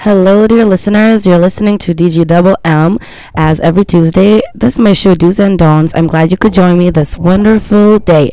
Hello, dear listeners. You're listening to DG Double M. As every Tuesday, this is my show, Do's and Don'ts. I'm glad you could join me this wonderful day.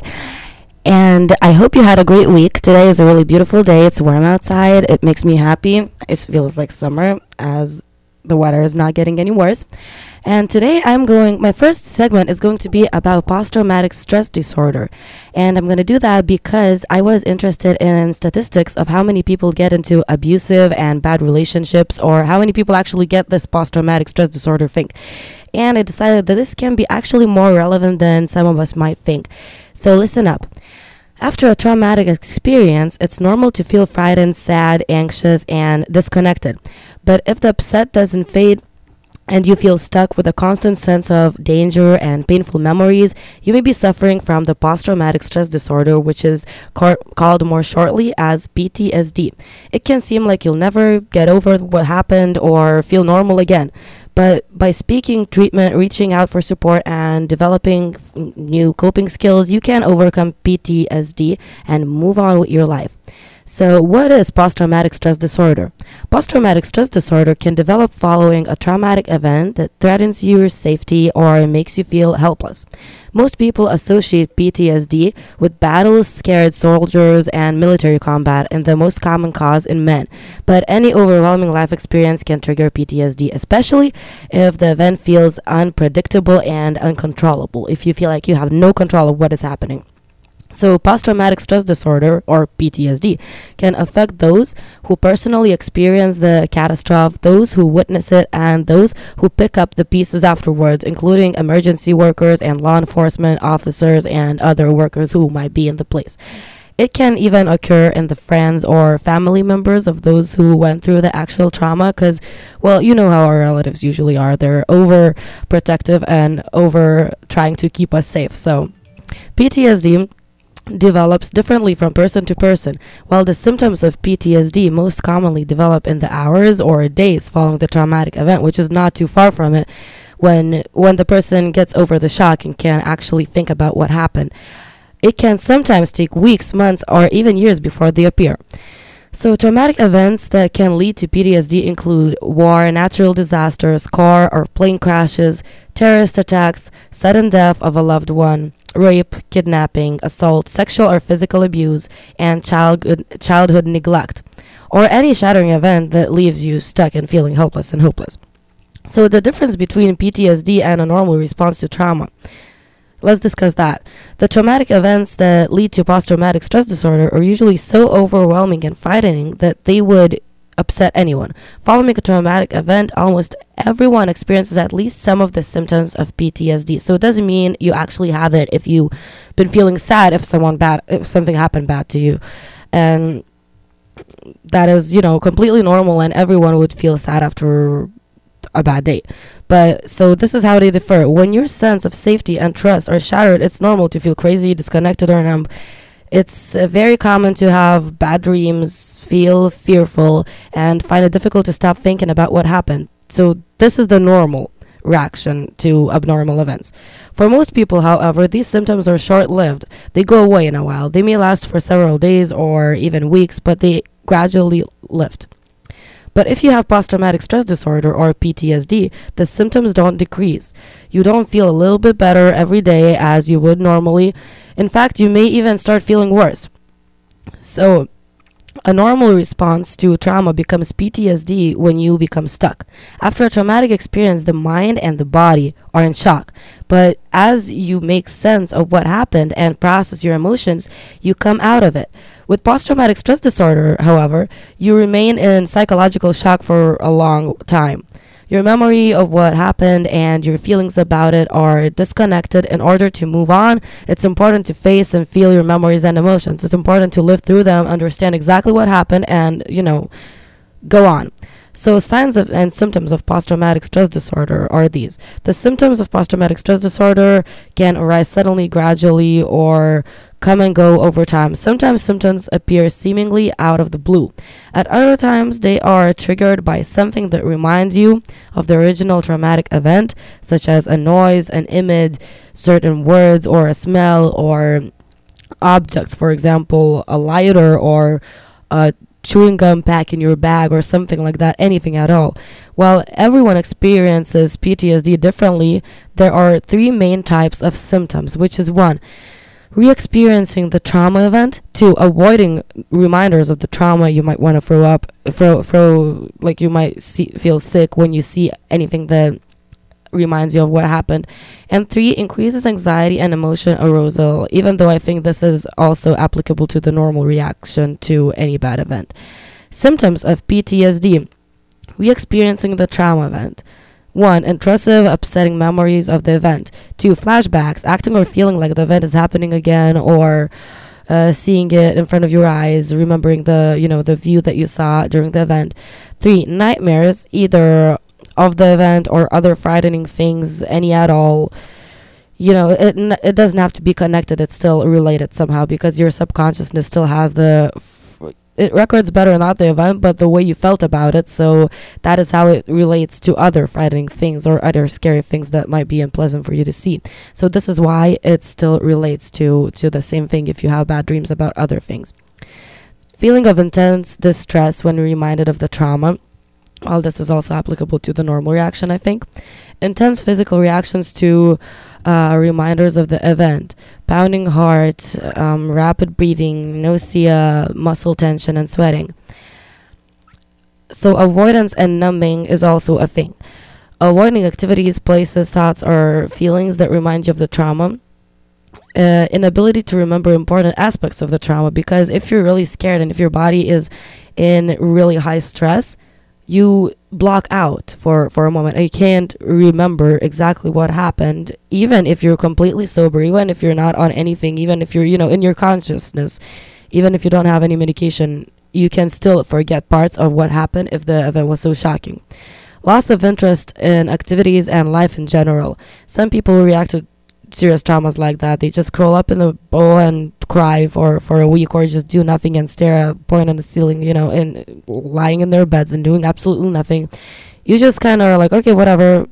And I hope you had a great week. Today is a really beautiful day. It's warm outside. It makes me happy. It feels like summer as the weather is not getting any worse. And today my first segment is going to be about post-traumatic stress disorder. And I'm going to do that because I was interested in statistics of how many people get into abusive and bad relationships, or how many people actually get this post-traumatic stress disorder thing. And I decided that this can be actually more relevant than some of us might think. So listen up. After a traumatic experience, it's normal to feel frightened, sad, anxious, and disconnected. But if the upset doesn't fade, and you feel stuck with a constant sense of danger and painful memories, you may be suffering from the post-traumatic stress disorder, which is called more shortly as PTSD. It can seem like you'll never get over what happened or feel normal again. But by seeking treatment, reaching out for support, and developing new coping skills, you can overcome PTSD and move on with your life. So, what is post-traumatic stress disorder? Post-traumatic stress disorder can develop following a traumatic event that threatens your safety or makes you feel helpless. Most people associate PTSD with battles, scared soldiers, and military combat, and the most common cause in men. But any overwhelming life experience can trigger PTSD, especially if the event feels unpredictable and uncontrollable, if you feel like you have no control of what is happening. So, post-traumatic stress disorder, or PTSD, can affect those who personally experience the catastrophe, those who witness it, and those who pick up the pieces afterwards, including emergency workers and law enforcement officers and other workers who might be in the place. It can even occur in the friends or family members of those who went through the actual trauma because, well, you know how our relatives usually are. They're overprotective and over trying to keep us safe. So, PTSD develops differently from person to person. While the symptoms of PTSD most commonly develop in the hours or days following the traumatic event, which is not too far from it, when the person gets over the shock and can actually think about what happened. It can sometimes take weeks, months, or even years before they appear. So, traumatic events that can lead to PTSD include war, natural disasters, car or plane crashes, terrorist attacks, sudden death of a loved one, rape, kidnapping, assault, sexual or physical abuse, and childhood neglect, or any shattering event that leaves you stuck and feeling helpless and hopeless. So, the difference between PTSD and a normal response to trauma. Let's discuss that. The traumatic events that lead to post-traumatic stress disorder are usually so overwhelming and frightening that they would upset anyone. Following a traumatic event, almost everyone experiences at least some of the symptoms of PTSD. So it doesn't mean you actually have it if you've been feeling sad if something happened bad to you. And that is, completely normal, and everyone would feel sad after a bad day. But so this is how they differ. When your sense of safety and trust are shattered, it's normal to feel crazy, disconnected, or numb. It's very common to have bad dreams, feel fearful, and find it difficult to stop thinking about what happened. So this is the normal reaction to abnormal events. For most people, however, these symptoms are short-lived. They go away in a while. They may last for several days or even weeks, but they gradually lift. But if you have post-traumatic stress disorder, or PTSD, the symptoms don't decrease. You don't feel a little bit better every day as you would normally. In fact, you may even start feeling worse. So, a normal response to trauma becomes PTSD when you become stuck. After a traumatic experience, the mind and the body are in shock. But as you make sense of what happened and process your emotions, you come out of it. With post-traumatic stress disorder, however, you remain in psychological shock for a long time. Your memory of what happened and your feelings about it are disconnected. In order to move on, it's important to face and feel your memories and emotions. It's important to live through them, understand exactly what happened, and, go on. So, signs of and symptoms of post-traumatic stress disorder are these. The symptoms of post-traumatic stress disorder can arise suddenly, gradually, or come and go over time. Sometimes symptoms appear seemingly out of the blue. At other times, they are triggered by something that reminds you of the original traumatic event, such as a noise, an image, certain words, or a smell, or objects. For example, a lighter or a chewing gum pack in your bag or something like that, anything at all. While everyone experiences PTSD differently, there are three main types of symptoms, which is one, re-experiencing the trauma event, two, avoiding reminders of the trauma. You might want to throw like you might feel sick when you see anything that reminds you of what happened, and three, increases anxiety and emotion arousal, even though I think this is also applicable to the normal reaction to any bad event. Symptoms of PTSD: re-experiencing the trauma event. 1. Intrusive, upsetting memories of the event. 2. Flashbacks, acting or feeling like the event is happening again, or seeing it in front of your eyes, remembering the view that you saw during the event. 3. Nightmares, either of the event or other frightening things, any at all. It doesn't have to be connected. It's still related somehow, because your subconsciousness still has it records better not the event, but the way you felt about it. So that is how it relates to other frightening things or other scary things that might be unpleasant for you to see. So this is why it still relates to the same thing if you have bad dreams about other things. Feeling of intense distress when reminded of the trauma. Well, this is also applicable to the normal reaction, I think. Intense physical reactions to reminders of the event. Pounding heart, rapid breathing, nausea, muscle tension, and sweating. So avoidance and numbing is also a thing. Avoiding activities, places, thoughts, or feelings that remind you of the trauma. Inability to remember important aspects of the trauma, because if you're really scared and if your body is in really high stress, you block out for a moment and you can't remember exactly what happened, even if you're completely sober, even if you're not on anything, even if you're in your consciousness, even if you don't have any medication, you can still forget parts of what happened if the event was so shocking. Loss of interest in activities and life in general. Some people react to serious traumas like that. They just curl up in the ball and cry for a week, or just do nothing and stare at a point on the ceiling, and lying in their beds and doing absolutely nothing. You just kind of are like, okay, whatever,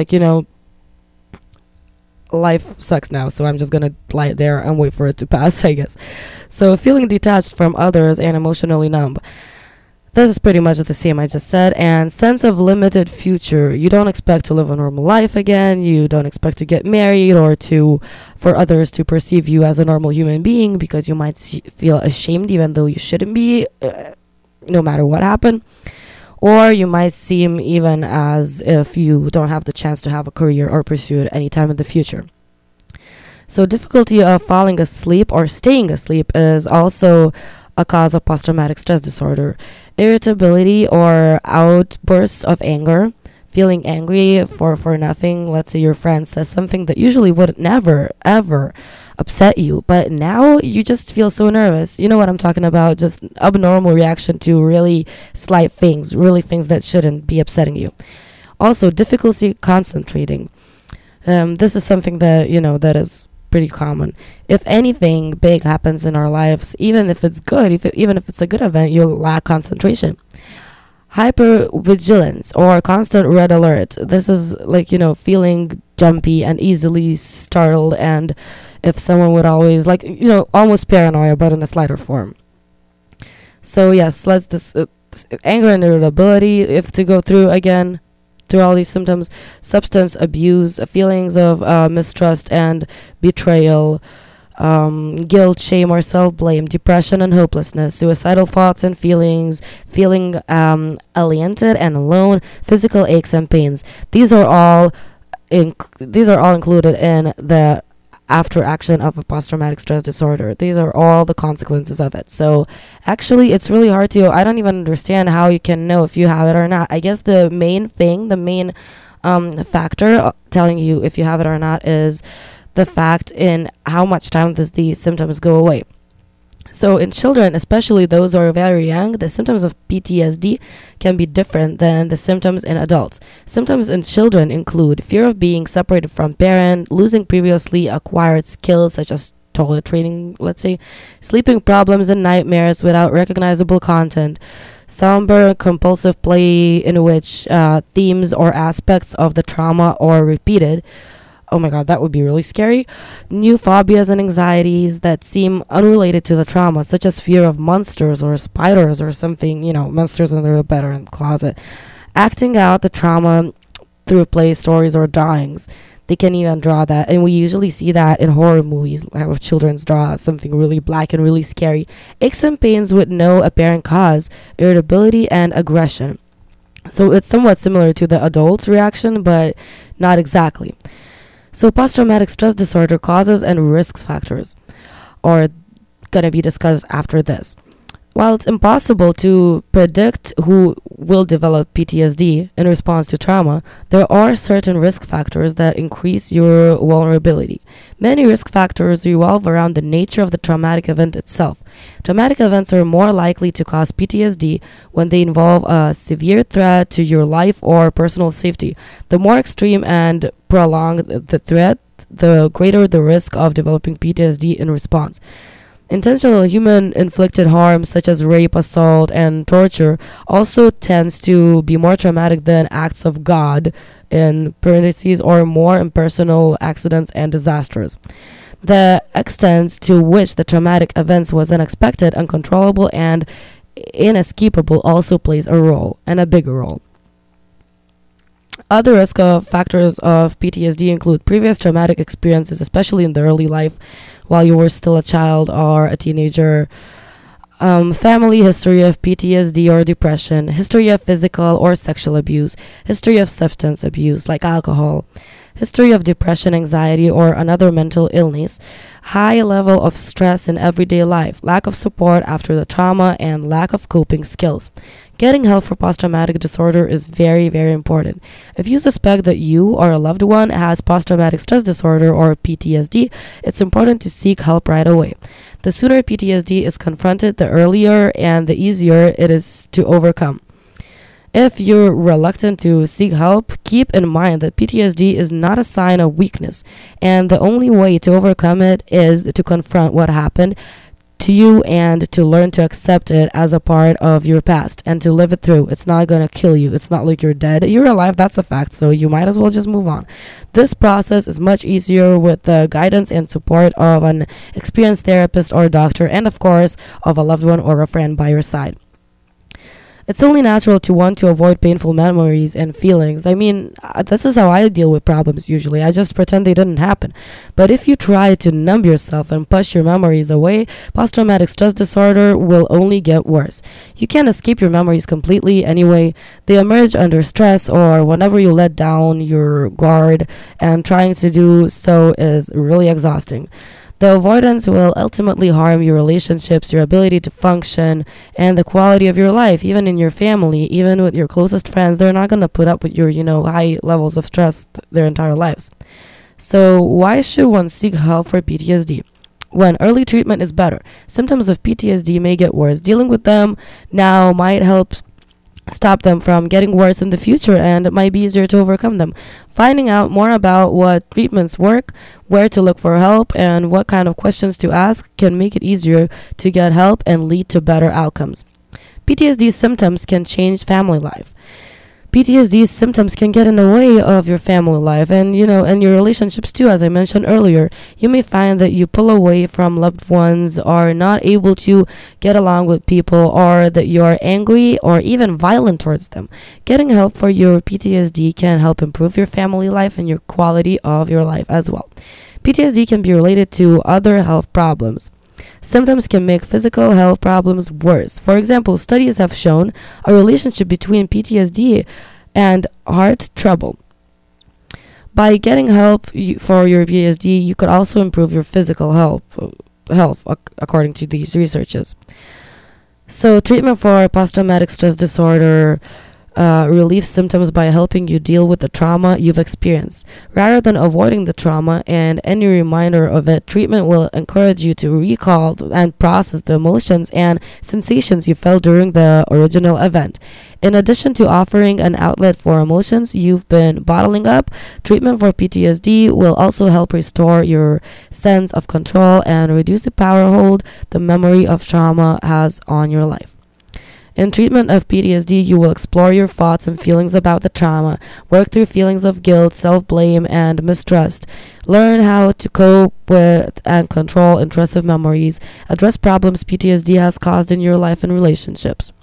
life sucks now, so I'm just gonna lie there and wait for it to pass, I guess. So feeling detached from others and emotionally numb. This is pretty much the same I just said. And sense of limited future. You don't expect to live a normal life again. You don't expect to get married or for others to perceive you as a normal human being, because you might feel ashamed even though you shouldn't be, no matter what happened. Or you might seem even as if you don't have the chance to have a career or pursue it any time in the future. So difficulty of falling asleep or staying asleep is also a cause of post-traumatic stress disorder. Irritability or outbursts of anger, feeling angry for nothing. Let's say your friend says something that usually would never, ever upset you, but now you just feel so nervous. You know what I'm talking about? Just abnormal reaction to really slight things, really things that shouldn't be upsetting you. Also, difficulty concentrating. This is something that, that is pretty common. If anything big happens in our lives, even if it's good, even if it's a good event, you'll lack concentration. Hypervigilance or constant red alert. This is feeling jumpy and easily startled, and if someone would always almost paranoia, but in a slighter form. So yes, let's anger and irritability, if to go through again through all these symptoms. Substance abuse, feelings of mistrust and betrayal, guilt, shame, or self-blame, depression and hopelessness, suicidal thoughts and feelings, feeling alienated and alone, physical aches and pains. These are all included in the after action of a post-traumatic stress disorder. These are all the consequences of it. So actually it's really hard to, I don't even understand how you can know if you have it or not. I guess the main factor telling you if you have it or not is the fact in how much time these symptoms go away. So in children, especially those who are very young, the symptoms of PTSD can be different than the symptoms in adults. Symptoms in children include fear of being separated from parent, losing previously acquired skills such as toilet training, let's say, sleeping problems and nightmares without recognizable content, somber compulsive play in which themes or aspects of the trauma are repeated, oh my god, that would be really scary. New phobias and anxieties that seem unrelated to the trauma, such as fear of monsters or spiders or something, monsters under the bed or in the closet. Acting out the trauma through play stories or drawings. They can even draw that, and we usually see that in horror movies. Have children draw something really black and really scary. Aches and pains with no apparent cause, irritability, and aggression. So it's somewhat similar to the adult's reaction, but not exactly. So post-traumatic stress disorder causes and risk factors are going to be discussed after this. While it's impossible to predict who will develop PTSD in response to trauma, there are certain risk factors that increase your vulnerability. Many risk factors revolve around the nature of the traumatic event itself. Traumatic events are more likely to cause PTSD when they involve a severe threat to your life or personal safety. The more extreme and prolonged the threat, the greater the risk of developing PTSD in response. Intentional human-inflicted harm such as rape, assault, and torture also tends to be more traumatic than acts of God, in parentheses, or more impersonal accidents and disasters. The extent to which the traumatic events was unexpected, uncontrollable, and inescapable also plays a role, and a bigger role. Other risk factors of PTSD include previous traumatic experiences, especially in the early life while you were still a child or a teenager, family history of PTSD or depression, history of physical or sexual abuse, history of substance abuse like alcohol, history of depression, anxiety, or another mental illness, high level of stress in everyday life, lack of support after the trauma, and lack of coping skills. Getting help for post-traumatic disorder is very, very important. If you suspect that you or a loved one has post-traumatic stress disorder or PTSD, it's important to seek help right away. The sooner PTSD is confronted, the earlier and the easier it is to overcome. If you're reluctant to seek help, keep in mind that PTSD is not a sign of weakness, and the only way to overcome it is to confront what happened to you and to learn to accept it as a part of your past and to live it through. It's not going to kill you. It's not like you're dead. You're alive, that's a fact, so you might as well just move on. This process is much easier with the guidance and support of an experienced therapist or doctor, and of course, of a loved one or a friend by your side. It's only natural to want to avoid painful memories and feelings. I mean, this is how I deal with problems usually. I just pretend they didn't happen. But if you try to numb yourself and push your memories away, post-traumatic stress disorder will only get worse. You can't escape your memories completely anyway. They emerge under stress or whenever you let down your guard, and trying to do so is really exhausting. The avoidance will ultimately harm your relationships, your ability to function, and the quality of your life, even in your family, even with your closest friends. They're not going to put up with your, high levels of stress their entire lives. So why should one seek help for PTSD? When early treatment is better, symptoms of PTSD may get worse. Dealing with them now might help stop them from getting worse in the future, and it might be easier to overcome them. Finding out more about what treatments work, where to look for help, and what kind of questions to ask can make it easier to get help and lead to better outcomes. PTSD symptoms can change family life. PTSD symptoms can get in the way of your family life and your relationships too. As I mentioned earlier, you may find that you pull away from loved ones, are not able to get along with people, or that you're angry or even violent towards them. Getting help for your PTSD can help improve your family life and your quality of your life as well. PTSD can be related to other health problems. Symptoms can make physical health problems worse. For example, studies have shown a relationship between PTSD and heart trouble. By getting help for your PTSD, you could also improve your physical health according to these researches. So, treatment for post-traumatic stress disorder relieves symptoms by helping you deal with the trauma you've experienced. Rather than avoiding the trauma and any reminder of it, treatment will encourage you to recall and process the emotions and sensations you felt during the original event. In addition to offering an outlet for emotions you've been bottling up, treatment for PTSD will also help restore your sense of control and reduce the power hold the memory of trauma has on your life. In treatment of PTSD, you will explore your thoughts and feelings about the trauma, work through feelings of guilt, self-blame, and mistrust, learn how to cope with and control intrusive memories, address problems PTSD has caused in your life and relationships.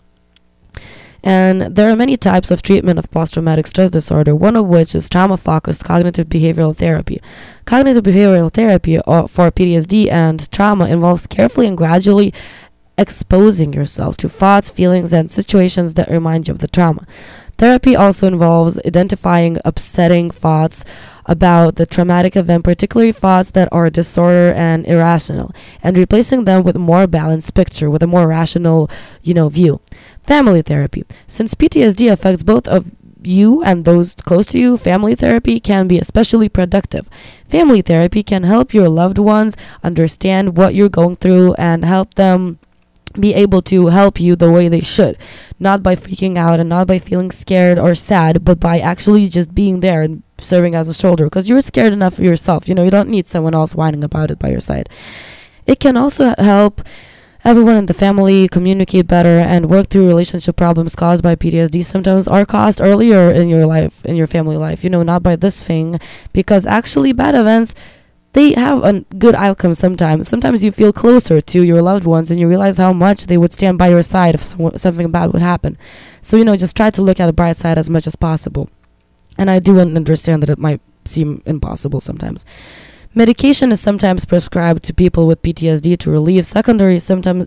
And there are many types of treatment of post-traumatic stress disorder, one of which is trauma-focused cognitive behavioral therapy. Cognitive behavioral therapy for PTSD and trauma involves carefully and gradually exposing yourself to thoughts, feelings, and situations that remind you of the trauma. Therapy also involves identifying upsetting thoughts about the traumatic event, particularly thoughts that are disorder and irrational, and replacing them with a more balanced picture, with a more rational, view. Family therapy. Since PTSD affects both of you and those close to you, family therapy can be especially productive. Family therapy can help your loved ones understand what you're going through and help them be able to help you the way they should, not by freaking out and not by feeling scared or sad, but by actually just being there and serving as a shoulder, because you're scared enough for yourself. You don't need someone else whining about it by your side. It can also help everyone in the family communicate better and work through relationship problems caused by PTSD symptoms or caused earlier in your life, in your family life, not by this thing, because actually bad events, they have a good outcome sometimes. Sometimes you feel closer to your loved ones and you realize how much they would stand by your side if something bad would happen. So, just try to look at the bright side as much as possible. And I do understand that it might seem impossible sometimes. Medication is sometimes prescribed to people with PTSD to relieve secondary symptoms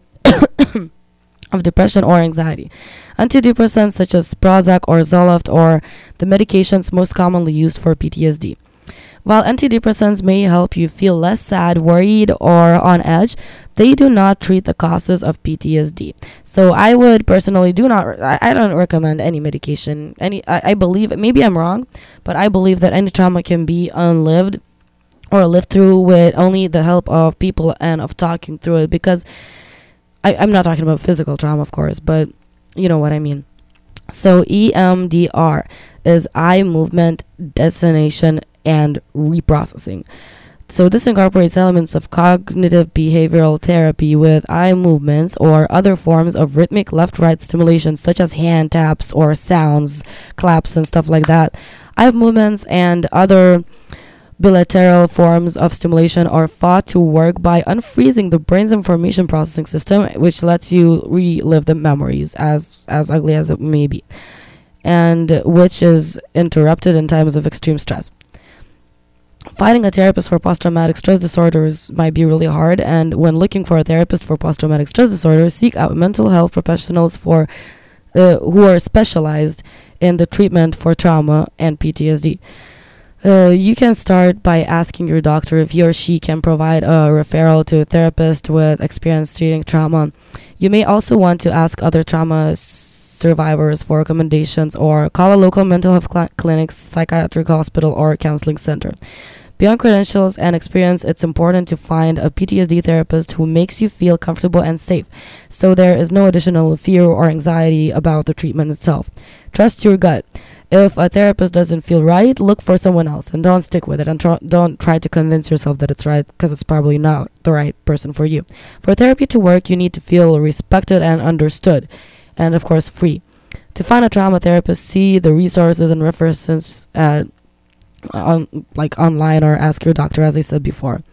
of depression or anxiety. Antidepressants such as Prozac or Zoloft are the medications most commonly used for PTSD. While antidepressants may help you feel less sad, worried, or on edge, they do not treat the causes of PTSD. So I would personally I don't recommend any medication. I believe, maybe I'm wrong, but I believe that any trauma can be unlived or lived through with only the help of people and of talking through it, because I'm not talking about physical trauma, of course, but you know what I mean. So EMDR is eye movement destination and reprocessing. So this incorporates elements of cognitive behavioral therapy with eye movements or other forms of rhythmic left-right stimulation such as hand taps or sounds, claps and stuff like that. Eye movements and other bilateral forms of stimulation are thought to work by unfreezing the brain's information processing system, which lets you relive the memories, as ugly as it may be, and which is interrupted in times of extreme stress. Finding a therapist for post-traumatic stress disorders might be really hard, and when looking for a therapist for post-traumatic stress disorders, seek out mental health professionals who are specialized in the treatment for trauma and PTSD. You can start by asking your doctor if he or she can provide a referral to a therapist with experience treating trauma. You may also want to ask other trauma survivors for recommendations or call a local mental health clinic, psychiatric hospital, or counseling center. Beyond credentials and experience, it's important to find a PTSD therapist who makes you feel comfortable and safe, so there is no additional fear or anxiety about the treatment itself. Trust your gut. If a therapist doesn't feel right, look for someone else and don't stick with it, and don't try to convince yourself that it's right, because it's probably not the right person for you. For therapy to work, you need to feel respected and understood, and of course free. To find a trauma therapist, see the resources and references online, or ask your doctor, as I said before.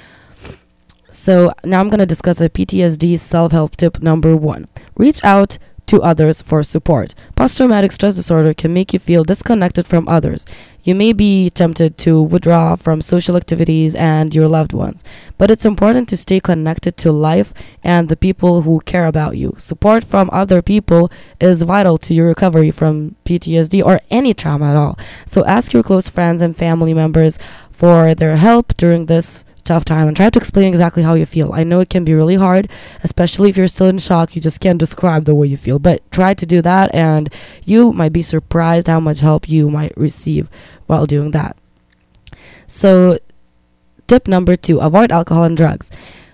So now I'm going to discuss a PTSD self-help tip number 1. Reach out to others for support. Post-traumatic stress disorder can make you feel disconnected from others. You may be tempted to withdraw from social activities and your loved ones, but it's important to stay connected to life and the people who care about you. Support from other people is vital to your recovery from PTSD or any trauma at all. So ask your close friends and family members for their help during this tough time and try to explain exactly how you feel. I know it can be really hard, especially if you're still in shock. You just can't describe the way you feel, but try to do that and you might be surprised how much help you might receive while doing that. So tip number 2, avoid alcohol and drugs.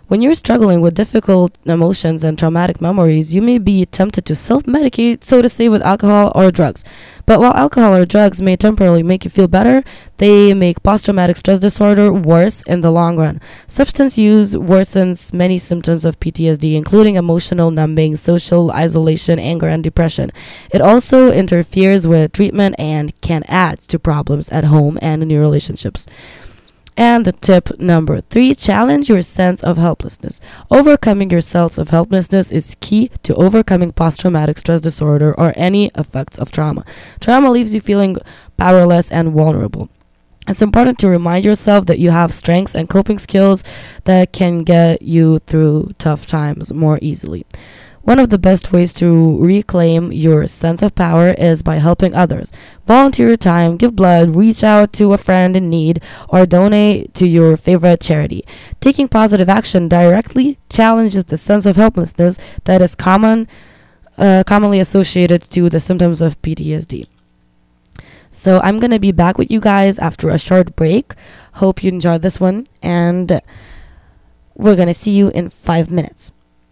When you're struggling with difficult emotions and traumatic memories, you may be tempted to self-medicate, so to say, with alcohol or drugs. But while alcohol or drugs may temporarily make you feel better, they make post-traumatic stress disorder worse in the long run. Substance use worsens many symptoms of PTSD, including emotional numbing, social isolation, anger, and depression. It also interferes with treatment and can add to problems at home and in your relationships. And the tip number 3, challenge your sense of helplessness. Overcoming your sense of helplessness is key to overcoming post-traumatic stress disorder or any effects of trauma. Trauma leaves you feeling powerless and vulnerable. It's important to remind yourself that you have strengths and coping skills that can get you through tough times more easily. One of the best ways to reclaim your sense of power is by helping others. Volunteer your time, give blood, reach out to a friend in need, or donate to your favorite charity. Taking positive action directly challenges the sense of helplessness that is commonly associated to the symptoms of PTSD. So I'm going to be back with you guys after a short break. Hope you enjoyed this one, and we're going to see you in 5 minutes.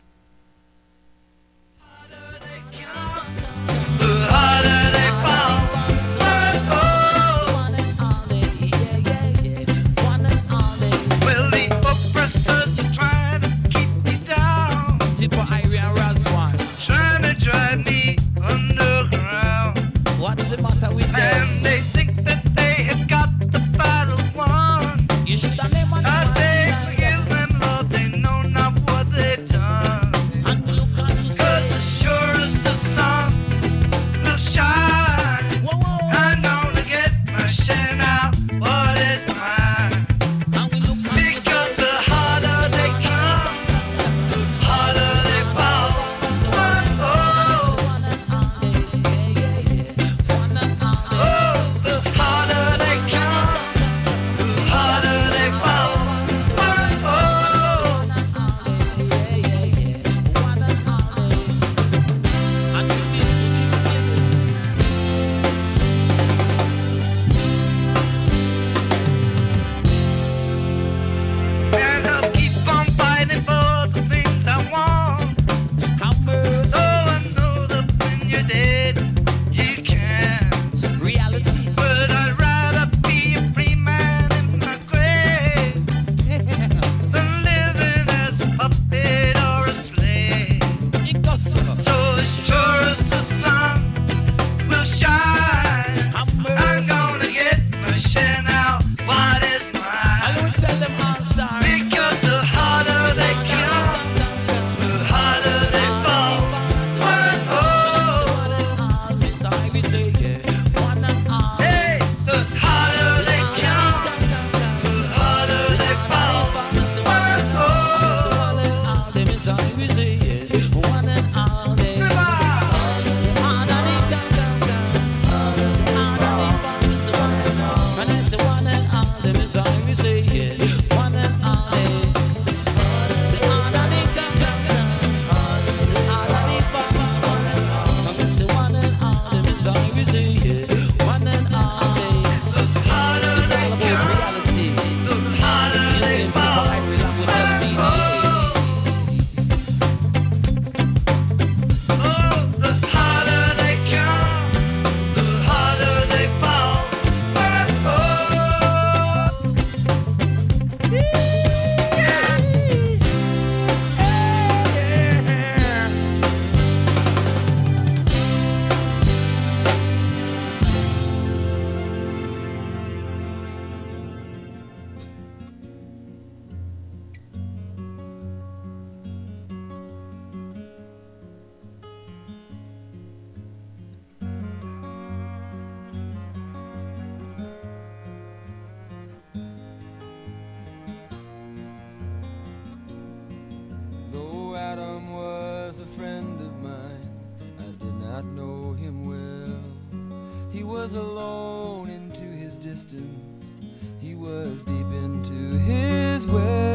Was alone into his distance. He was deep into his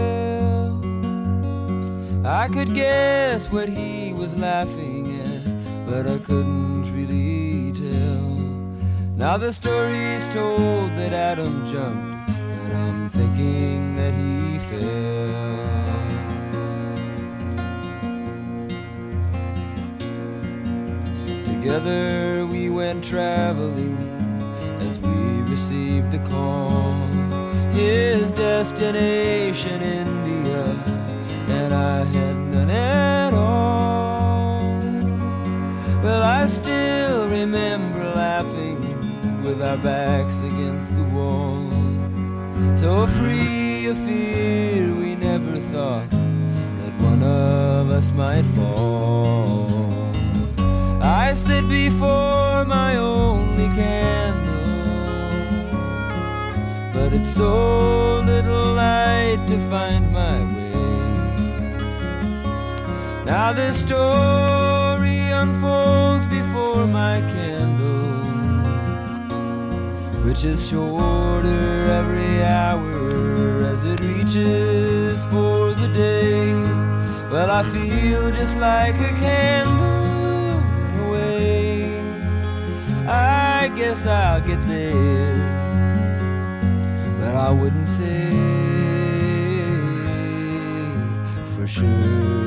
well. I could guess what he was laughing at, but I couldn't really tell. Now the story's told that Adam jumped, but I'm thinking that he fell. Together we went traveling as we received the call. His destination India, and I had none at all. Well, I still remember laughing with our backs against the wall, so free of fear we never thought that one of us might fall. I sit before my only candle, but it's so little light to find my way. Now the story unfolds before my candle, which is shorter every hour as it reaches for the day. Well, I feel just like a candle in a way. I guess I'll get there, but I wouldn't say for sure.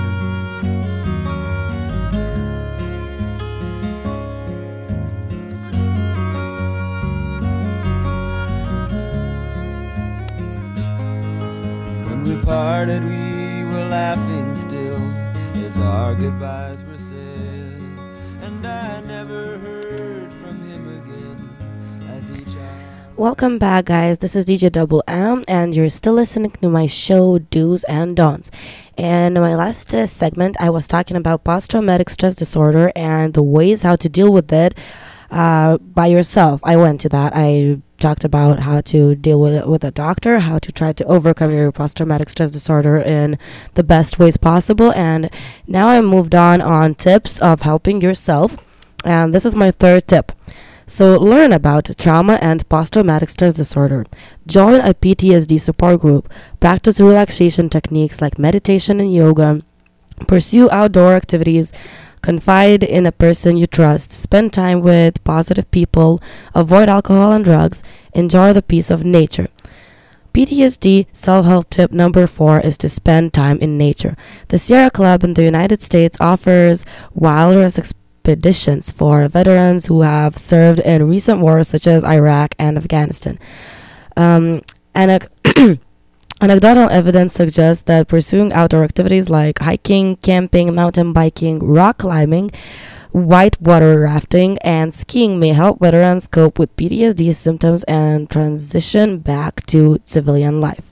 When we parted, we were laughing still as our goodbyes were said, and I never heard from him again as each hour. Welcome back, guys. This is DJ Double M, and you're still listening to my show Do's and Don'ts. And in my last segment, I was talking about post-traumatic stress disorder and the ways how to deal with it by yourself. I went to that. I talked about how to deal with it with a doctor, how to try to overcome your post-traumatic stress disorder in the best ways possible. And now I moved on tips of helping yourself. And this is my third tip. So learn about trauma and post-traumatic stress disorder. Join a PTSD support group. Practice relaxation techniques like meditation and yoga. Pursue outdoor activities. Confide in a person you trust. Spend time with positive people. Avoid alcohol and drugs. Enjoy the peace of nature. PTSD self-help tip number 4 is to spend time in nature. The Sierra Club in the United States offers wilderness expeditions for veterans who have served in recent wars such as Iraq and Afghanistan. Anecdotal evidence suggests that pursuing outdoor activities like hiking, camping, mountain biking, rock climbing, whitewater rafting, and skiing may help veterans cope with PTSD symptoms and transition back to civilian life.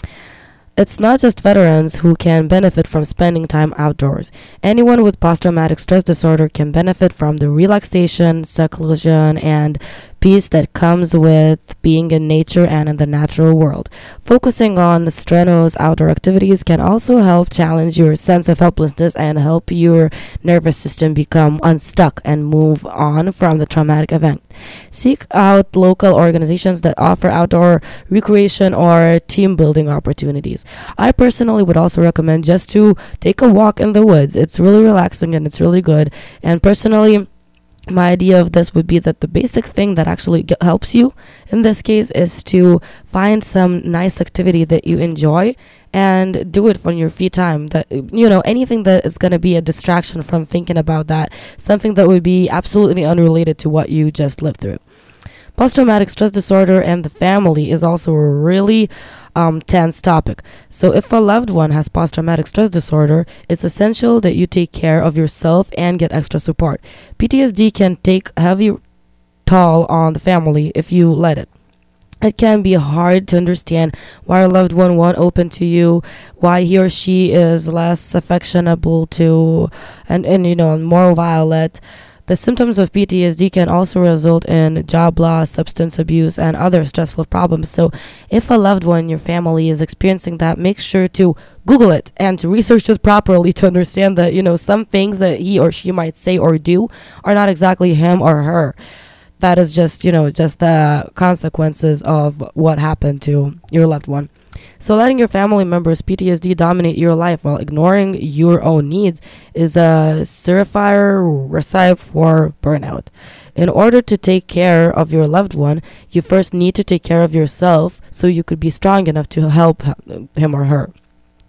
It's not just veterans who can benefit from spending time outdoors. Anyone with post-traumatic stress disorder can benefit from the relaxation, seclusion, and peace that comes with being in nature and in the natural world. Focusing on strenuous outdoor activities can also help challenge your sense of helplessness and help your nervous system become unstuck and move on from the traumatic event. Seek out local organizations that offer outdoor recreation or team building opportunities. I personally would also recommend just to take a walk in the woods. It's really relaxing and it's really good. And personally, my idea of this would be that the basic thing that actually helps you in this case is to find some nice activity that you enjoy and do it on your free time. That, you know, anything that is going to be a distraction from thinking about that, something that would be absolutely unrelated to what you just lived through. Post-traumatic stress disorder and the family is also a really tense topic. So if a loved one has post-traumatic stress disorder, it's essential that you take care of yourself and get extra support. PTSD can take a heavy toll on the family if you let it. It can be hard to understand why a loved one won't open to you, why he or she is less affectionable to, and you know, more violent. The symptoms of PTSD can also result in job loss, substance abuse, and other stressful problems. So if a loved one in your family is experiencing that, make sure to Google it and to research it properly to understand that, you know, some things that he or she might say or do are not exactly him or her. That is just, you know, just the consequences of what happened to your loved one. So letting your family members' PTSD dominate your life while ignoring your own needs is a surefire recipe for burnout. In order to take care of your loved one, you first need to take care of yourself so you could be strong enough to help him or her.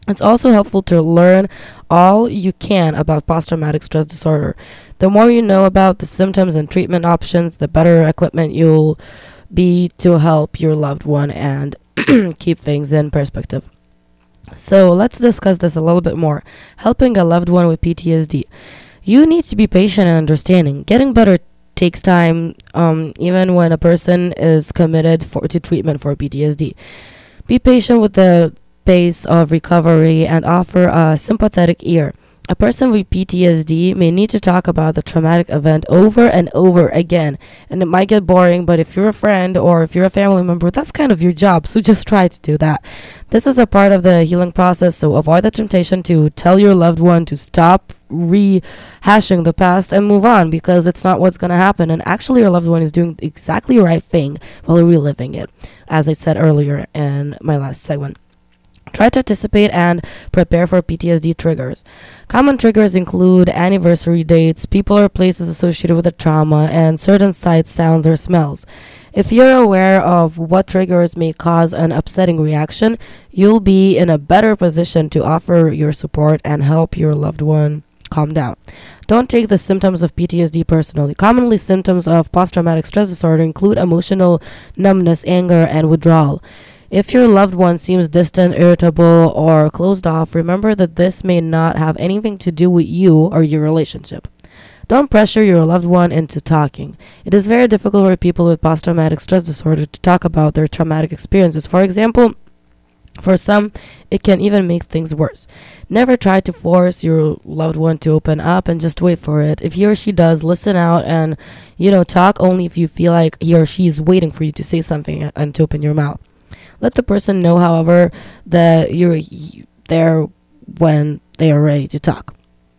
It's also helpful to learn all you can about post-traumatic stress disorder. The more you know about the symptoms and treatment options, the better equipment you'll be to help your loved one and keep things in perspective. So let's discuss this a little bit more. Helping a loved one with PTSD. You need to be patient and understanding. Getting better takes time, even when a person is committed to treatment for PTSD. Be patient with the pace of recovery and offer a sympathetic ear. A person with PTSD may need to talk about the traumatic event over and over again, and it might get boring, but if you're a friend or if you're a family member, that's kind of your job, so just try to do that. This is a part of the healing process, so avoid the temptation to tell your loved one to stop rehashing the past and move on, because it's not what's going to happen, and actually your loved one is doing exactly the right thing while reliving it, as I said earlier in my last segment. Try to anticipate and prepare for PTSD triggers. Common triggers include anniversary dates, people or places associated with the trauma, and certain sights, sounds, or smells. If you're aware of what triggers may cause an upsetting reaction, you'll be in a better position to offer your support and help your loved one calm down. Don't take the symptoms of PTSD personally. Commonly, symptoms of post-traumatic stress disorder include emotional numbness, anger, and withdrawal. If your loved one seems distant, irritable, or closed off, remember that this may not have anything to do with you or your relationship. Don't pressure your loved one into talking. It is very difficult for people with post-traumatic stress disorder to talk about their traumatic experiences. For example, for some, it can even make things worse. Never try to force your loved one to open up, and just wait for it. If he or she does, listen out and, talk only if you feel like he or she is waiting for you to say something and to open your mouth. Let the person know, however, that you're there when they are ready to talk.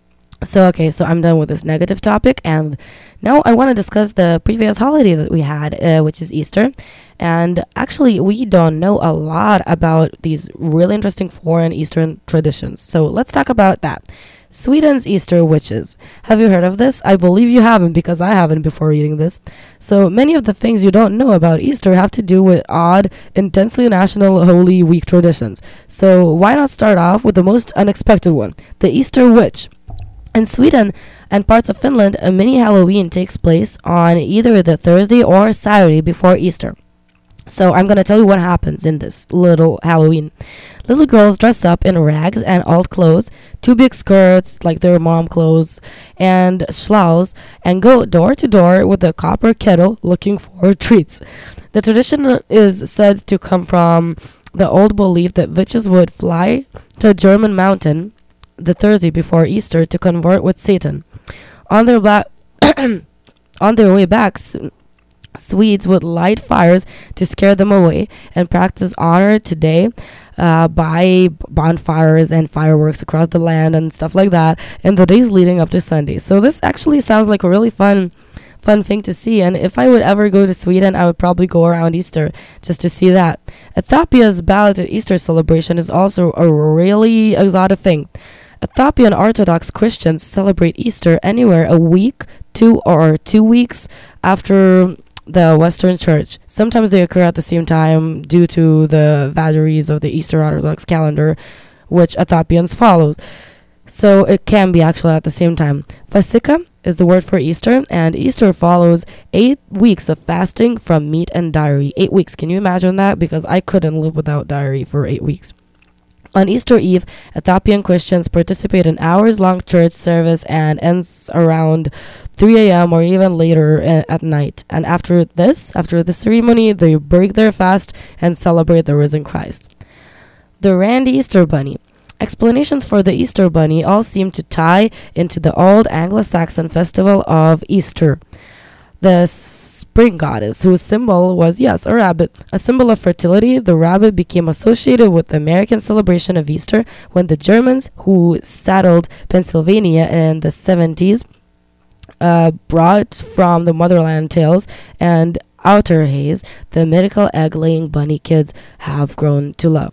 So I'm done with this negative topic, and now I want to discuss the previous holiday that we had, which is Easter. And actually, we don't know a lot about these really interesting foreign Eastern traditions. So let's talk about that. Sweden's Easter witches. Have you heard of this? I believe you haven't, because I haven't before reading this. So many of the things you don't know about Easter have to do with odd, intensely national Holy Week traditions. So why not start off with the most unexpected one, the Easter witch? In Sweden and parts of Finland, a mini Halloween takes place on either the Thursday or Saturday before Easter. So I'm going to tell you what happens in this little Halloween. Little girls dress up in rags and alt clothes, two big skirts like their mom clothes, and schlouts, and go door to door with a copper kettle looking for treats. The tradition is said to come from the old belief that witches would fly to a German mountain the Thursday before Easter to convert with Satan. On their way back, Swedes would light fires to scare them away and practice honor today by bonfires and fireworks across the land and stuff like that in the days leading up to Sunday. So this actually sounds like a really fun thing to see, and if I would ever go to Sweden, I would probably go around Easter just to see that. Ethiopia's belated Easter celebration is also a really exotic thing. Ethiopian Orthodox Christians celebrate Easter anywhere a week, 2 weeks after the Western Church. Sometimes they occur at the same time due to the vagaries of the Eastern Orthodox calendar, which Ethiopians follows. So it can be actually at the same time. Fasika is the word for Easter, and Easter follows 8 weeks of fasting from meat and dairy. 8 weeks. Can you imagine that? Because I couldn't live without dairy for 8 weeks. On Easter Eve, Ethiopian Christians participate in hours-long church service and ends around 3 a.m. or even later at night. And after the ceremony, they break their fast and celebrate the risen Christ. The Randy Easter Bunny. Explanations for the Easter Bunny all seem to tie into the old Anglo-Saxon festival of Easter. The spring goddess, whose symbol was, a rabbit. A symbol of fertility, the rabbit became associated with the American celebration of Easter when the Germans, who settled Pennsylvania in the 70s, brought from the motherland tales and outer haze the mythical egg-laying bunny kids have grown to love.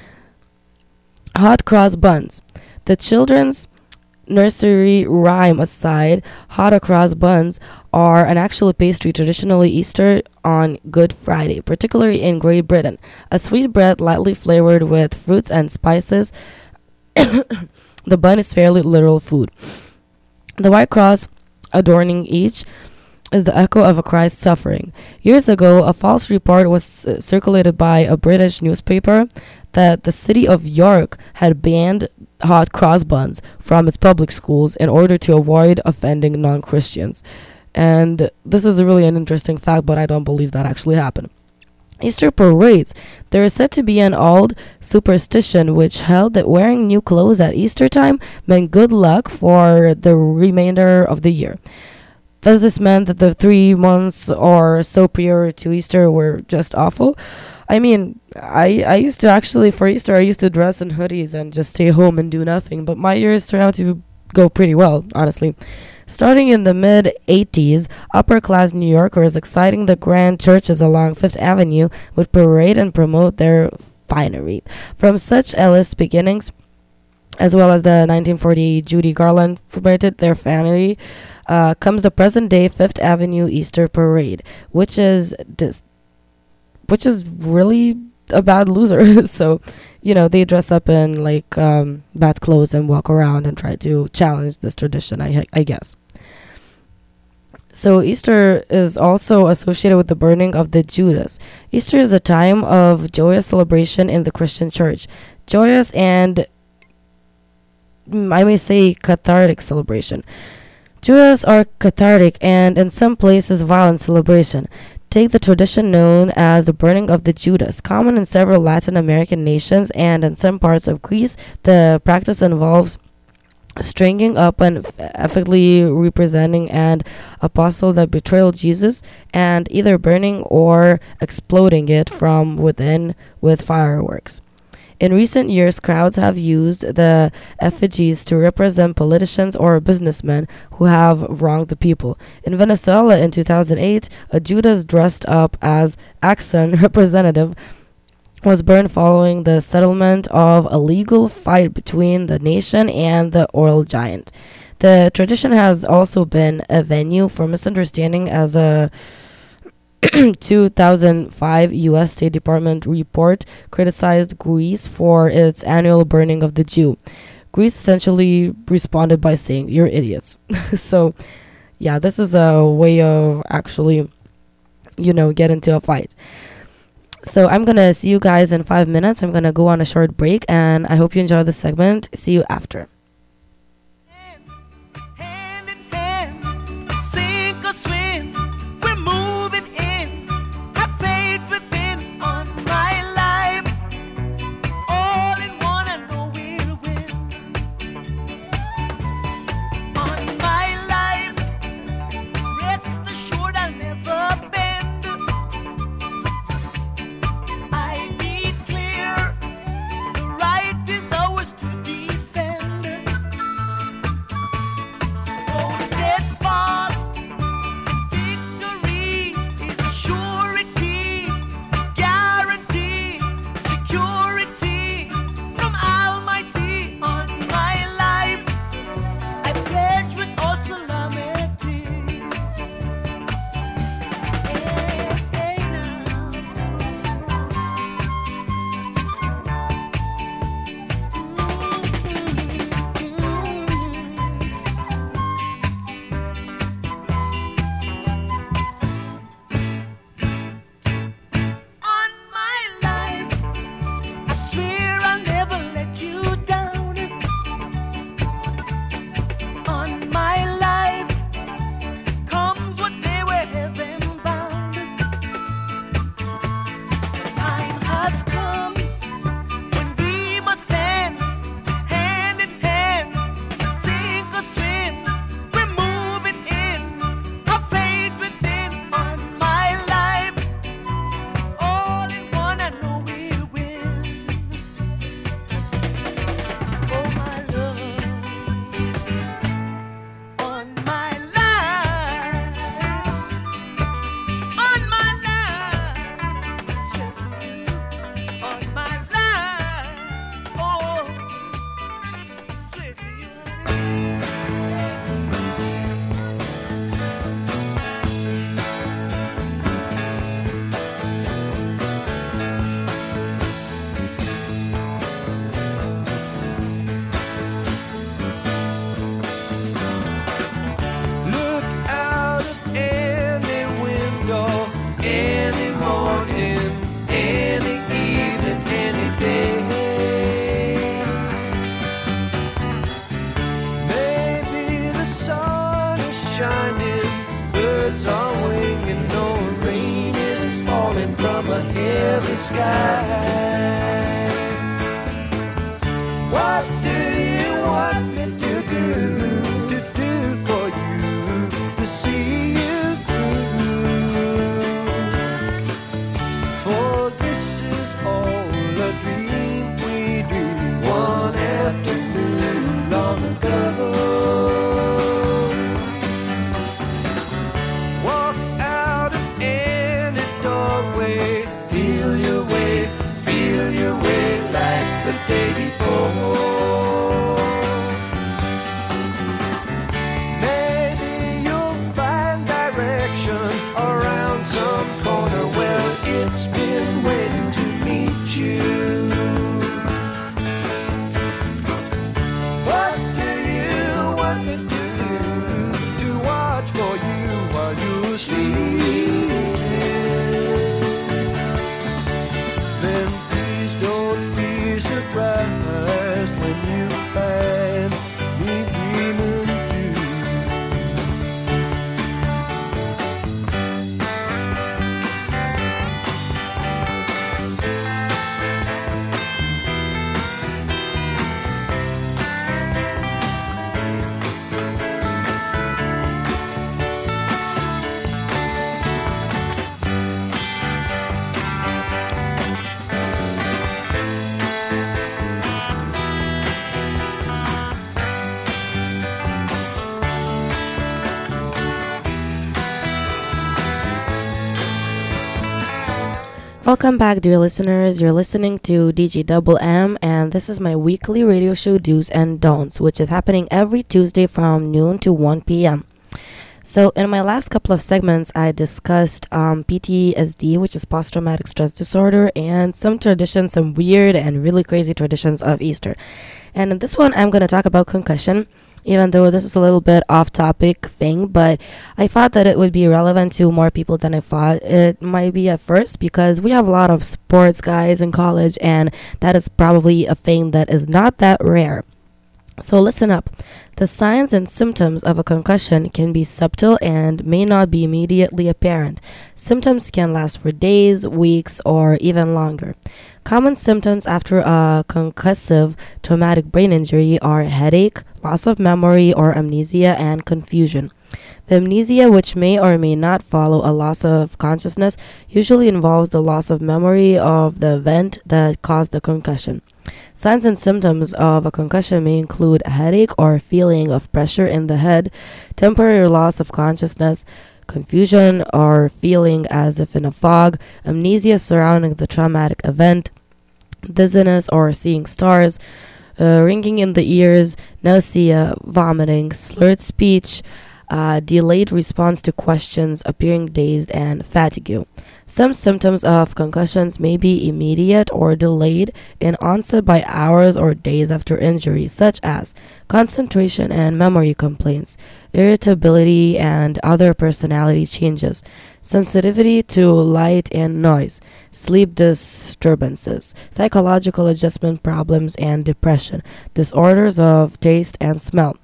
Hot cross buns. The children's nursery rhyme aside, hot cross buns are an actual pastry traditionally Easter on Good Friday, particularly in Great Britain. A sweet bread lightly flavored with fruits and spices The bun is fairly literal food. The white cross adorning each is the echo of a Christ's suffering. Years ago, a false report was circulated by a British newspaper that the city of York had banned hot cross buns from its public schools in order to avoid offending non-Christians. And this is really an interesting fact, but I don't believe that actually happened. Easter parades. There is said to be an old superstition which held that wearing new clothes at Easter time meant good luck for the remainder of the year. Does this mean that the 3 months or so prior to Easter were just awful? I mean, I used to actually, for Easter, I used to dress in hoodies and just stay home and do nothing. But my years turned out to go pretty well, honestly. Starting in the mid-80s, upper-class New Yorkers exciting the grand churches along Fifth Avenue would parade and promote their finery. From such Ellis beginnings, as well as the 1940 Judy Garland promoted their finery, comes the present-day Fifth Avenue Easter Parade, which is really a bad loser. So, they dress up in bad clothes and walk around and try to challenge this tradition, I guess. So Easter is also associated with the burning of the Judas. Easter is a time of joyous celebration in the Christian church. Joyous and, I may say, cathartic celebration. Judas are cathartic and in some places violent celebration. Take the tradition known as the burning of the Judas. Common in several Latin American nations and in some parts of Greece, the practice involves stringing up and effectively representing an apostle that betrayed Jesus and either burning or exploding it from within with fireworks. In recent years, crowds have used the effigies to represent politicians or businessmen who have wronged the people. In Venezuela in 2008, a Judas dressed up as Axon representative was burned following the settlement of a legal fight between the nation and the oil giant. The tradition has also been a venue for misunderstanding as a 2005 U.S. State Department report criticized Greece for its annual burning of the Jew. Greece essentially responded by saying, "You're idiots." So, yeah, this is a way of actually, get into a fight. So I'm going to see you guys in 5 minutes. I'm going to go on a short break, and I hope you enjoy this segment. See you after. Hand in hand, sink or swim, we're moving in. Have faith within on my life. All in one, I know we'll win. On my life, rest assured I'll never bend. I declare the right is ours to defend. every sky. What do you want me to do for you, to see you through? For this is all a dream we dreamed one afternoon long ago. Walk out of any doorway, feel your way like the day before. Maybe you'll find direction around some corner where it's been waiting to meet you. What do you want me to do? To watch for you while you sleep. Then please don't be surprised when you find me dreaming too. Welcome back, dear listeners. You're listening to DG Double M, and this is my weekly radio show Do's and Don'ts, which is happening every Tuesday from noon to 1 p.m. So, in my last couple of segments, I discussed PTSD, which is post-traumatic stress disorder, and some traditions, some weird and really crazy traditions of Easter. And in this one, I'm going to talk about concussion, even though this is a little bit off-topic thing, but I thought that it would be relevant to more people than I thought it might be at first, because we have a lot of sports guys in college, and that is probably a thing that is not that rare. So listen up. The signs and symptoms of a concussion can be subtle and may not be immediately apparent. Symptoms can last for days, weeks, or even longer. Common symptoms after a concussive traumatic brain injury are headache, loss of memory or amnesia, and confusion. The amnesia, which may or may not follow a loss of consciousness, usually involves the loss of memory of the event that caused the concussion. Signs and symptoms of a concussion may include a headache or feeling of pressure in the head, temporary loss of consciousness, confusion or feeling as if in a fog, amnesia surrounding the traumatic event, dizziness or seeing stars, ringing in the ears, nausea, vomiting, slurred speech, delayed response to questions, appearing dazed, and fatigue. Some symptoms of concussions may be immediate or delayed in onset by hours or days after injury, such as concentration and memory complaints, irritability and other personality changes, sensitivity to light and noise, sleep disturbances, psychological adjustment problems, and depression, disorders of taste and smell.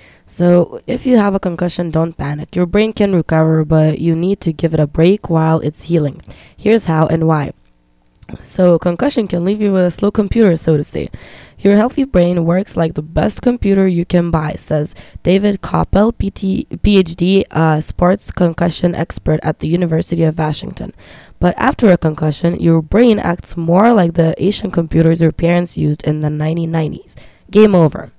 So, if you have a concussion, don't panic. Your brain can recover, but you need to give it a break while it's healing. Here's how and why. So, concussion can leave you with a slow computer, so to say. Your healthy brain works like the best computer you can buy, says David Koppel, PhD, sports concussion expert at the University of Washington. But after a concussion, your brain acts more like the Asian computers your parents used in the 1990s. Game over.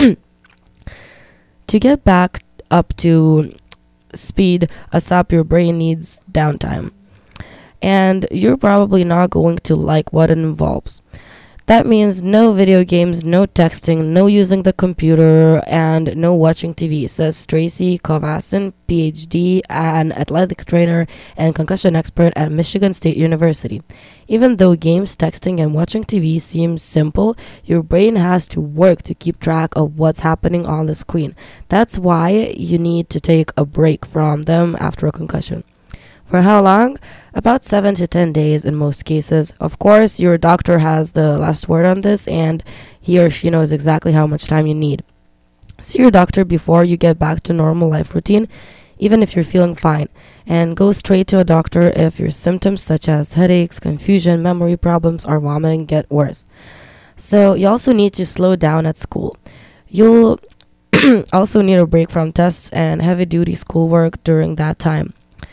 To get back up to speed ASAP, your brain needs downtime. And you're probably not going to like what it involves. That means no video games, no texting, no using the computer, and no watching TV, says Tracy Kovasin, PhD, an athletic trainer and concussion expert at Michigan State University. Even though games, texting, and watching TV seem simple, your brain has to work to keep track of what's happening on the screen. That's why you need to take a break from them after a concussion. For how long? About 7 to 10 days in most cases. Of course, your doctor has the last word on this, and he or she knows exactly how much time you need. See your doctor before you get back to normal life routine. even if you're feeling fine, and go straight to a doctor if your symptoms such as headaches, confusion, memory problems, or vomiting get worse. So you also need to slow down at school. You'll also need a break from tests and heavy duty schoolwork during that time.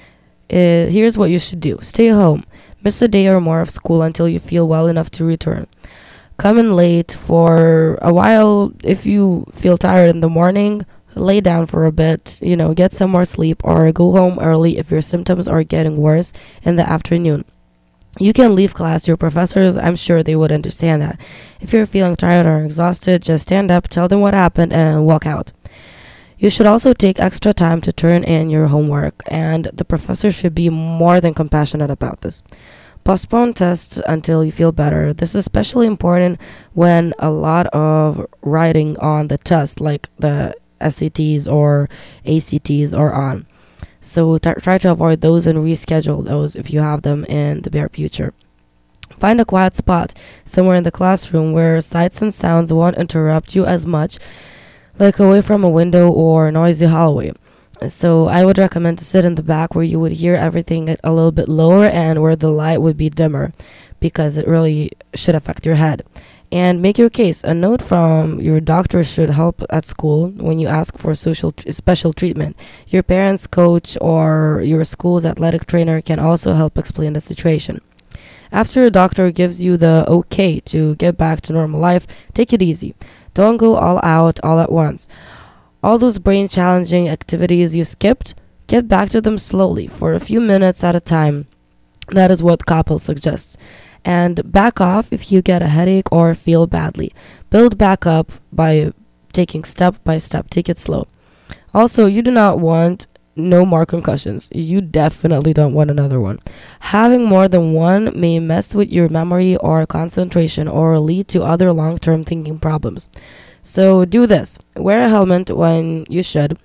Here's what you should do: stay home, miss a day or more of school until you feel well enough to return. Come in late for a while. If you feel tired in the morning, lay down for a bit, get some more sleep, or go home early if your symptoms are getting worse in the afternoon. You can leave class. Your professors, I'm sure they would understand that. If you're feeling tired or exhausted, just stand up, tell them what happened, and walk out. You should also take extra time to turn in your homework, and the professor should be more than compassionate about this. Postpone tests until you feel better. This is especially important when a lot of writing on the test, like the SATs or ACTs, are on. So try to avoid those and reschedule those if you have them in the near future. Find a quiet spot somewhere in the classroom where sights and sounds won't interrupt you as much, like away from a window or noisy hallway. So I would recommend to sit in the back where you would hear everything a little bit lower and where the light would be dimmer, because it really should affect your head. And make your case. A note from your doctor should help at school when you ask for special treatment. Your parents, coach, or your school's athletic trainer can also help explain the situation. After a doctor gives you the okay to get back to normal life, take it easy. Don't go all out all at once. All those brain challenging activities you skipped, get back to them slowly for a few minutes at a time. That is what Koppel suggests. And back off if you get a headache or feel badly. Build back up by taking step by step. Take it slow. Also, you do not want no more concussions. You definitely don't want another one. Having more than one may mess with your memory or concentration or lead to other long-term thinking problems. So do this. Wear a helmet when you should.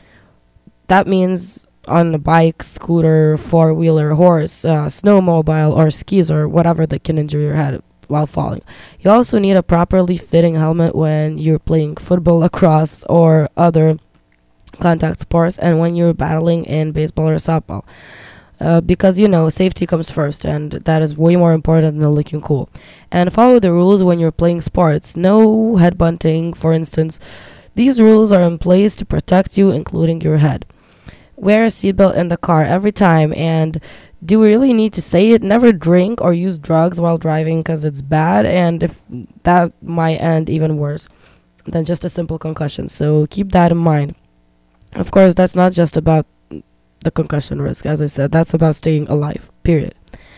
That means on a bike, scooter, four-wheeler, horse, snowmobile, or skis, or whatever that can injure your head while falling. You also need a properly fitting helmet when you're playing football, lacrosse, or other contact sports, and when you're battling in baseball or softball. Because, safety comes first, and that is way more important than looking cool. And follow the rules when you're playing sports. No headbutting, for instance. These rules are in place to protect you, including your head. Wear a seatbelt in the car every time, and do we really need to say it? Never drink or use drugs while driving, because it's bad, and if that might end even worse than just a simple concussion. So keep that in mind. Of course, that's not just about the concussion risk. As I said, that's about staying alive, period.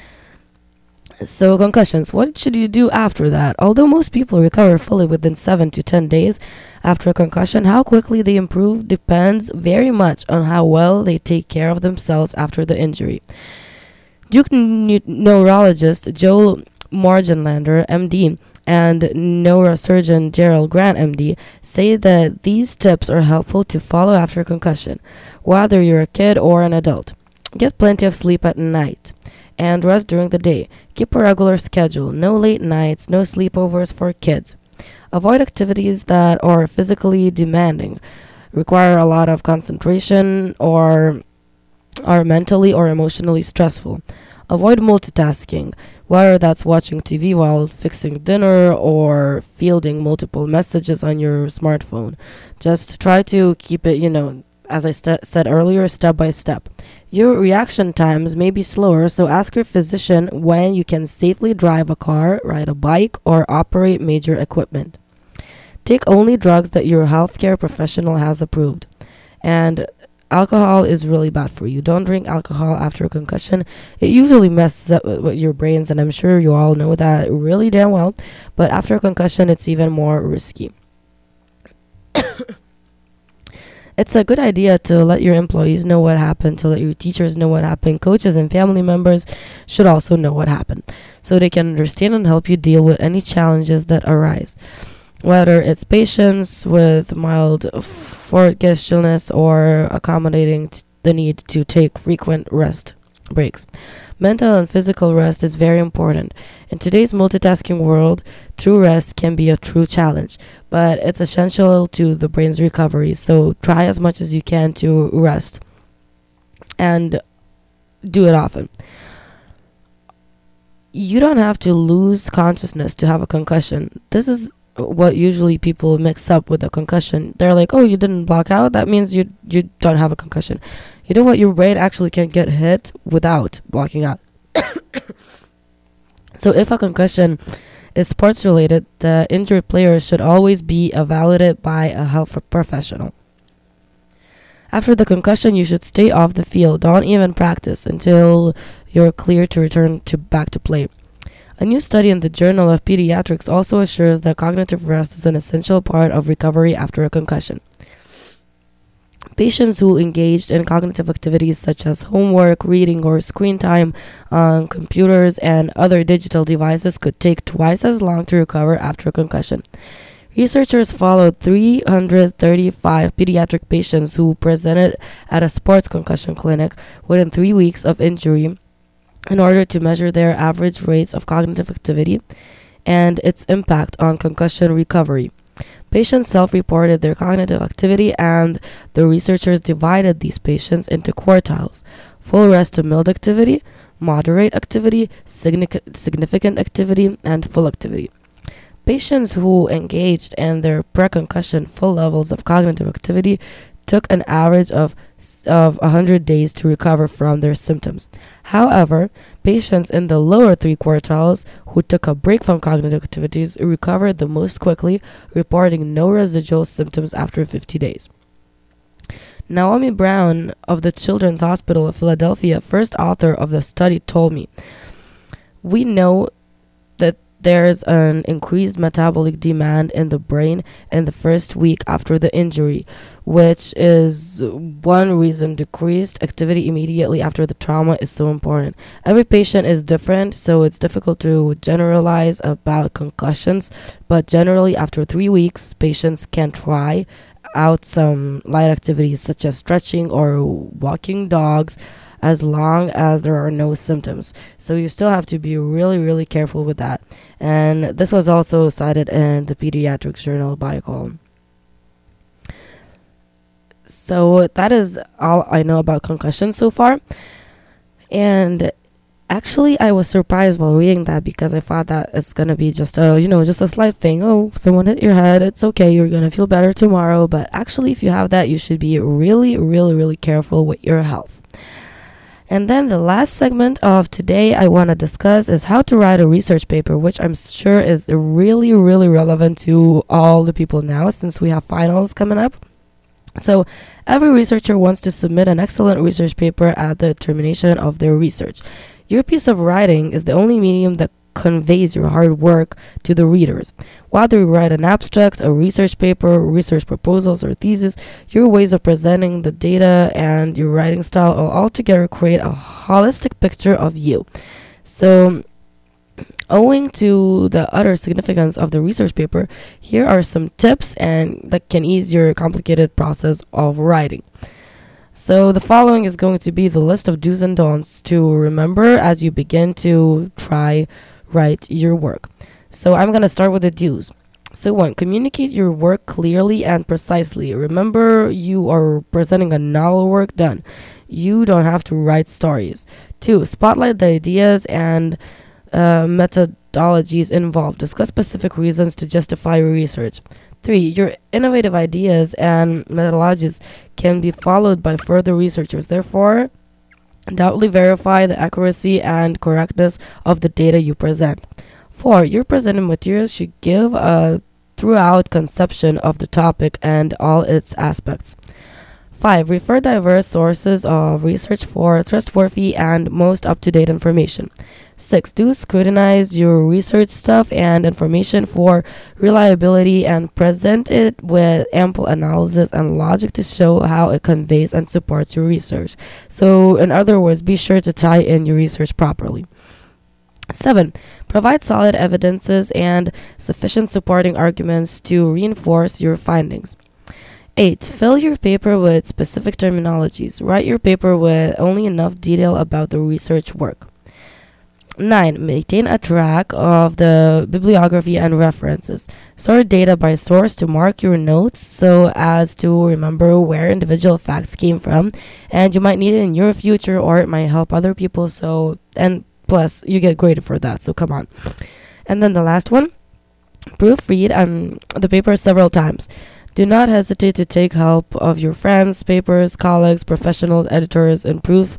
So concussions, what should you do after that? Although most people recover fully within 7 to 10 days after a concussion, how quickly they improve depends very much on how well they take care of themselves after the injury. Duke neurologist Joel Morgenlander, MD, and neurosurgeon Gerald Grant, MD, say that these tips are helpful to follow after concussion, whether you're a kid or an adult. Get plenty of sleep at night and rest during the day. Keep a regular schedule. No late nights, no sleepovers for kids. Avoid activities that are physically demanding, require a lot of concentration, or are mentally or emotionally stressful. Avoid multitasking, whether that's watching TV while fixing dinner or fielding multiple messages on your smartphone. Just try to keep it, as I said earlier, step by step. Your reaction times may be slower, so ask your physician when you can safely drive a car, ride a bike, or operate major equipment. Take only drugs that your healthcare professional has approved. And alcohol is really bad for you. Don't drink alcohol after a concussion. It usually messes up with your brains, and I'm sure you all know that really damn well. But after a concussion, it's even more risky. It's a good idea to let your employees know what happened, to let your teachers know what happened. Coaches and family members should also know what happened, so they can understand and help you deal with any challenges that arise. Whether it's patients with mild forgetfulness or accommodating the need to take frequent rest breaks. Mental and physical rest is very important. In today's multitasking world, true rest can be a true challenge, but it's essential to the brain's recovery, so try as much as you can to rest. and do it often. You don't have to lose consciousness to have a concussion. This is what usually people mix up with a concussion. They're like, oh, you didn't block out, that means you don't have a concussion. You know what? Your brain actually can get hit without blocking out. So if a concussion is sports related, the injured player should always be evaluated by a health professional. After the concussion, you should stay off the field. Don't even practice until you're clear to return back to play. A new study in the Journal of Pediatrics also assures that cognitive rest is an essential part of recovery after a concussion. Patients who engaged in cognitive activities such as homework, reading, or screen time on computers and other digital devices could take twice as long to recover after a concussion. Researchers followed 335 pediatric patients who presented at a sports concussion clinic within 3 weeks of injury in order to measure their average rates of cognitive activity and its impact on concussion recovery. Patients self-reported their cognitive activity, and the researchers divided these patients into quartiles: full rest of mild activity, moderate activity, significant activity, and full activity. Patients who engaged in their pre-concussion full levels of cognitive activity took an average of 100 days to recover from their symptoms. However, patients in the lower three quartiles who took a break from cognitive activities recovered the most quickly, reporting no residual symptoms after 50 days. Naomi Brown of the Children's Hospital of Philadelphia, first author of the study, told me, "We know that there's an increased metabolic demand in the brain in the first week after the injury, which is one reason decreased activity immediately after the trauma is so important. Every patient is different, so it's difficult to generalize about concussions, but generally after 3 weeks, patients can try out some light activities such as stretching or walking dogs, as long as there are no symptoms." So you still have to be really, really careful with that. And this was also cited in the Pediatrics Journal Biocolumn. So that is all I know about concussion so far. And actually, I was surprised while reading that, because I thought that it's going to be just a slight thing. Oh, someone hit your head. It's okay. You're going to feel better tomorrow. But actually, if you have that, you should be really, really, really careful with your health. And then the last segment of today I want to discuss is how to write a research paper, which I'm sure is really, really relevant to all the people now since we have finals coming up. So every researcher wants to submit an excellent research paper at the termination of their research. Your piece of writing is the only medium that conveys your hard work to the readers. Whether you write an abstract, a research paper, research proposals, or thesis, your ways of presenting the data and your writing style will altogether create a holistic picture of you. So, owing to the utter significance of the research paper, here are some tips and that can ease your complicated process of writing. So the following is going to be the list of do's and don'ts to remember as you begin to write your work. So I'm going to start with the do's. So 1, communicate your work clearly and precisely. Remember, you are presenting a novel work done. You don't have to write stories. 2, spotlight the ideas and methodologies involved. Discuss specific reasons to justify your research. 3, your innovative ideas and methodologies can be followed by further researchers. Therefore, doubly verify the accuracy and correctness of the data you present. 4, your presented materials should give a throughout conception of the topic and all its aspects. 5, refer diverse sources of research for trustworthy and most up-to-date information. 6, do scrutinize your research stuff and information for reliability and present it with ample analysis and logic to show how it conveys and supports your research. So, in other words, be sure to tie in your research properly. 7, provide solid evidences and sufficient supporting arguments to reinforce your findings. 8, fill your paper with specific terminologies. Write your paper with only enough detail about the research work. 9. Maintain a track of the bibliography and references. Sort data by source to mark your notes so as to remember where individual facts came from, and you might need it in your future or it might help other people. So, and plus, you get graded for that, so come on. And then the last one, proofread the paper several times. Do not hesitate to take help of your friends, papers, colleagues, professionals, editors, and proof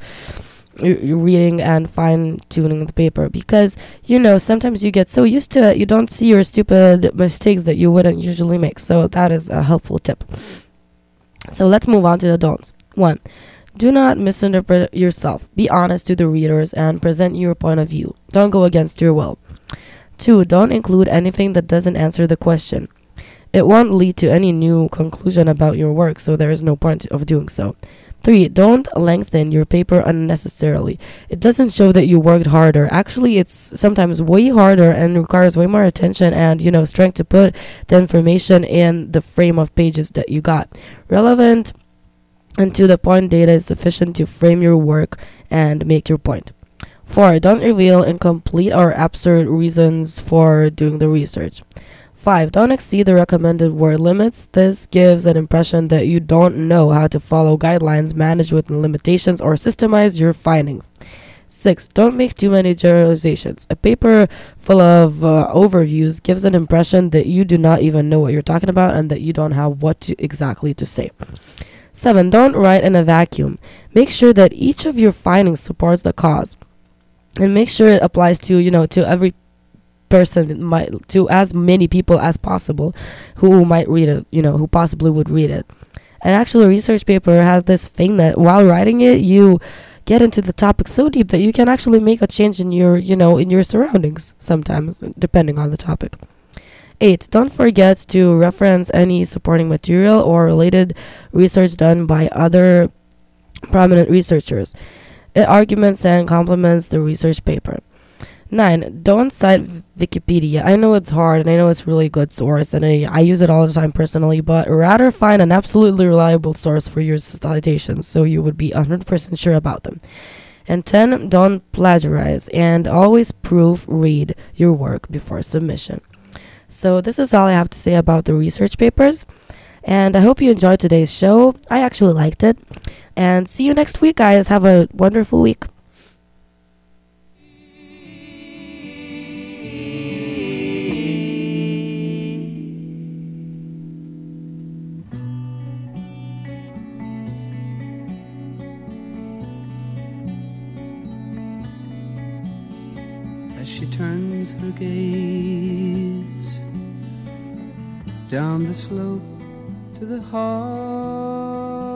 reading and fine-tuning the paper, because sometimes you get so used to it you don't see your stupid mistakes that you wouldn't usually make. So that is a helpful tip. So let's move on to the don'ts. 1. Do not misinterpret yourself. Be honest to the readers and present your point of view. Don't go against your will. 2. Don't include anything that doesn't answer the question. It won't lead to any new conclusion about your work, so there is no point of doing so. 3. Don't lengthen your paper unnecessarily. It doesn't show that you worked harder. Actually, it's sometimes way harder and requires way more attention and, strength to put the information in the frame of pages that you got. Relevant and to the point data is sufficient to frame your work and make your point. 4. Don't reveal incomplete or absurd reasons for doing the research. 5. Don't exceed the recommended word limits. This gives an impression that you don't know how to follow guidelines, manage with limitations, or systemize your findings. 6. Don't make too many generalizations. A paper full of overviews gives an impression that you do not even know what you're talking about and that you don't have exactly to say. 7. Don't write in a vacuum. Make sure that each of your findings supports the cause. And make sure it applies to, to every person, to as many people as possible who might read it, who possibly would read it. And actually, a research paper has this thing that while writing it, you get into the topic so deep that you can actually make a change in your, in your surroundings sometimes, depending on the topic. 8. Don't forget to reference any supporting material or related research done by other prominent researchers. It arguments and complements the research paper. 9. Don't cite Wikipedia. I know it's hard and I know it's a really good source and I use it all the time personally, but rather find an absolutely reliable source for your citations so you would be 100% sure about them. And 10. Don't plagiarize and always proofread your work before submission. So this is all I have to say about the research papers. And I hope you enjoyed today's show. I actually liked it. And see you next week, guys. Have a wonderful week. As she turns her gaze down the slope to the heart